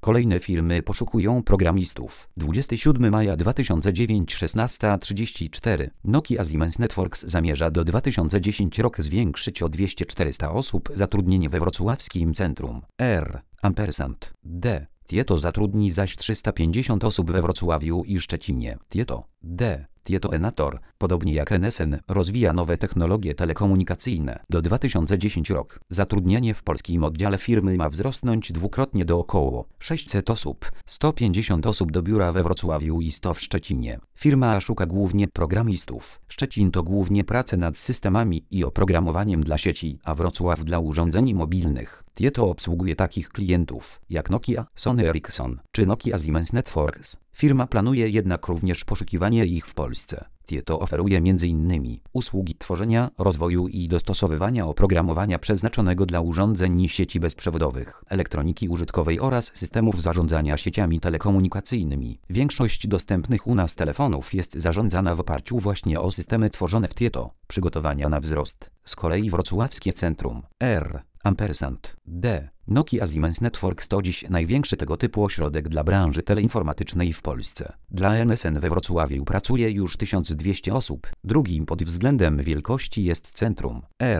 Kolejne firmy poszukują programistów. 27 maja 2009, 16:34. Nokia Siemens Networks zamierza do 2010 roku zwiększyć o 200-400 osób zatrudnienie we wrocławskim centrum R&D. Tieto zatrudni zaś 350 osób we Wrocławiu i Szczecinie. Tieto Enator, podobnie jak NSN, rozwija nowe technologie telekomunikacyjne. Do 2010 roku zatrudnienie w polskim oddziale firmy ma wzrosnąć dwukrotnie do około 600 osób, 150 osób do biura we Wrocławiu i 100 w Szczecinie. Firma szuka głównie programistów. Szczecin to głównie prace nad systemami i oprogramowaniem dla sieci, a Wrocław dla urządzeń mobilnych. Tieto obsługuje takich klientów jak Nokia, Sony Ericsson czy Nokia Siemens Networks. Firma planuje jednak również poszukiwanie ich w Polsce. Tieto oferuje m.in. usługi tworzenia, rozwoju i dostosowywania oprogramowania przeznaczonego dla urządzeń sieci bezprzewodowych, elektroniki użytkowej oraz systemów zarządzania sieciami telekomunikacyjnymi. Większość dostępnych u nas telefonów jest zarządzana w oparciu właśnie o systemy tworzone w Tieto. Przygotowania na wzrost. Z kolei wrocławskie centrum R&D Nokia Siemens Networks to dziś największy tego typu ośrodek dla branży teleinformatycznej w Polsce. Dla NSN we Wrocławiu pracuje już 1200 osób. Drugim pod względem wielkości jest centrum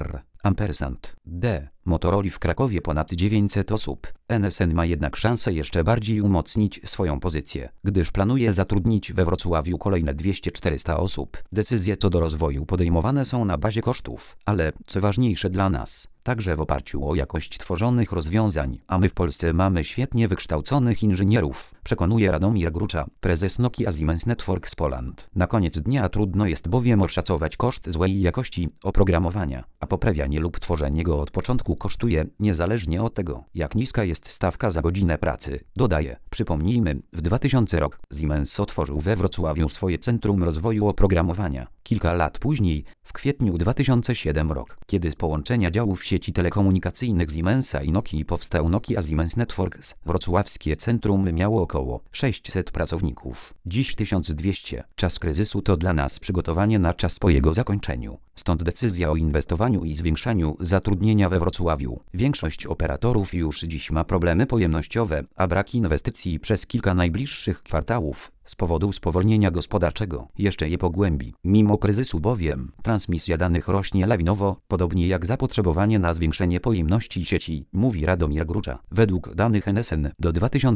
R&D Motorola w Krakowie ponad 900 osób. NSN ma jednak szansę jeszcze bardziej umocnić swoją pozycję, gdyż planuje zatrudnić we Wrocławiu kolejne 200-400 osób. Decyzje co do rozwoju podejmowane są na bazie kosztów, ale co ważniejsze dla nas, także w oparciu o jakość tworzonych rozwiązań, a my w Polsce mamy świetnie wykształconych inżynierów, przekonuje Radomir Grucza, prezes Nokia Siemens Networks Poland. Na koniec dnia trudno jest bowiem oszacować koszt złej jakości oprogramowania, a poprawianie lub tworzenie go od początku kosztuje, niezależnie od tego, jak niska jest stawka za godzinę pracy. Dodaje, przypomnijmy, w 2000 roku Siemens otworzył we Wrocławiu swoje Centrum Rozwoju Oprogramowania. Kilka lat później, w kwietniu 2007 roku, kiedy z połączenia działów sieci telekomunikacyjnych Siemensa i Nokii powstał Nokia Siemens Networks, wrocławskie centrum miało około 600 pracowników. Dziś 1200. Czas kryzysu to dla nas przygotowanie na czas po jego zakończeniu. Stąd decyzja o inwestowaniu i zwiększaniu zatrudnienia we Wrocławiu. Większość operatorów już dziś ma problemy pojemnościowe, a brak inwestycji przez kilka najbliższych kwartałów z powodu spowolnienia gospodarczego jeszcze je pogłębi. Mimo kryzysu bowiem transmisja danych rośnie lawinowo, podobnie jak zapotrzebowanie na zwiększenie pojemności sieci, mówi Radomir Grucza. Według danych NSN do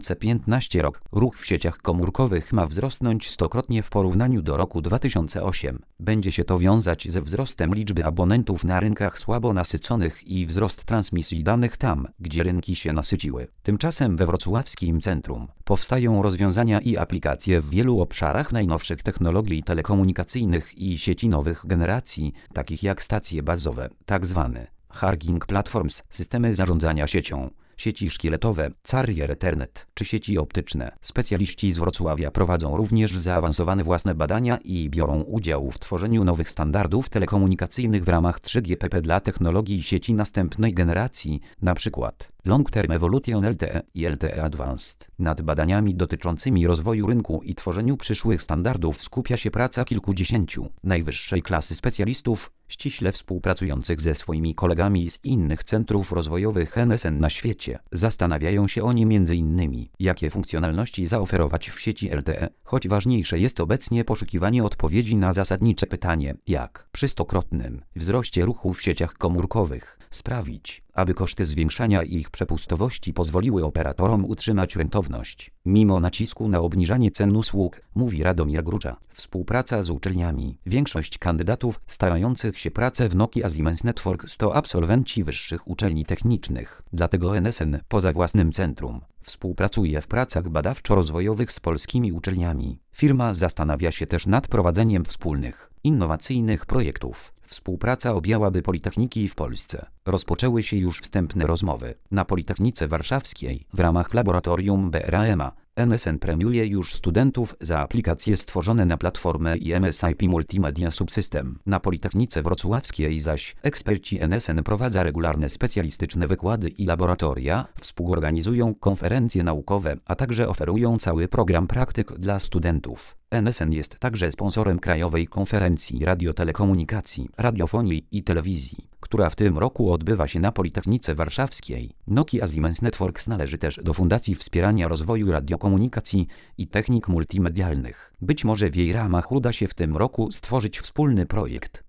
2015 roku ruch w sieciach komórkowych ma wzrosnąć 100-krotnie w porównaniu do roku 2008. Będzie się to wiązać ze wzrostem liczby abonentów na rynkach słabo nasyconych i wzrost transmisji danych tam, gdzie rynki się nasyciły. Tymczasem we wrocławskim centrum powstają rozwiązania i aplikacje w wielu obszarach najnowszych technologii telekomunikacyjnych i sieci nowych generacji, takich jak stacje bazowe, tzw. Harking Platforms, systemy zarządzania siecią, sieci szkieletowe, Carrier Ethernet czy sieci optyczne. Specjaliści z Wrocławia prowadzą również zaawansowane własne badania i biorą udział w tworzeniu nowych standardów telekomunikacyjnych w ramach 3GPP dla technologii sieci następnej generacji, np. Long Term Evolution LTE i LTE Advanced. Nad badaniami dotyczącymi rozwoju rynku i tworzeniu przyszłych standardów skupia się praca kilkudziesięciu najwyższej klasy specjalistów, ściśle współpracujących ze swoimi kolegami z innych centrów rozwojowych NSN na świecie. Zastanawiają się oni m.in. jakie funkcjonalności zaoferować w sieci LTE, choć ważniejsze jest obecnie poszukiwanie odpowiedzi na zasadnicze pytanie, jak przy 100-krotnym wzroście ruchu w sieciach komórkowych sprawić, aby koszty zwiększania ich przepustowości pozwoliły operatorom utrzymać rentowność. Mimo nacisku na obniżanie cen usług, mówi Radomir Grucza, współpraca z uczelniami. Większość kandydatów starających się pracę w Nokia Siemens Networks to absolwenci wyższych uczelni technicznych. Dlatego NSN, poza własnym centrum, współpracuje w pracach badawczo-rozwojowych z polskimi uczelniami. Firma zastanawia się też nad prowadzeniem wspólnych, innowacyjnych projektów. Współpraca objęłaby politechniki w Polsce. Rozpoczęły się już wstępne rozmowy. Na Politechnice Warszawskiej w ramach laboratorium BRAMA NSN premiuje już studentów za aplikacje stworzone na platformę IMSIP Multimedia Subsystem. Na Politechnice Wrocławskiej zaś eksperci NSN prowadzą regularne specjalistyczne wykłady i laboratoria, współorganizują konferencje naukowe, a także oferują cały program praktyk dla studentów. NSN jest także sponsorem Krajowej Konferencji Radiotelekomunikacji, Radiofonii i Telewizji, która w tym roku odbywa się na Politechnice Warszawskiej. Nokia Siemens Networks należy też do Fundacji Wspierania Rozwoju Radiokomunikacji i Technik Multimedialnych. Być może w jej ramach uda się w tym roku stworzyć wspólny projekt.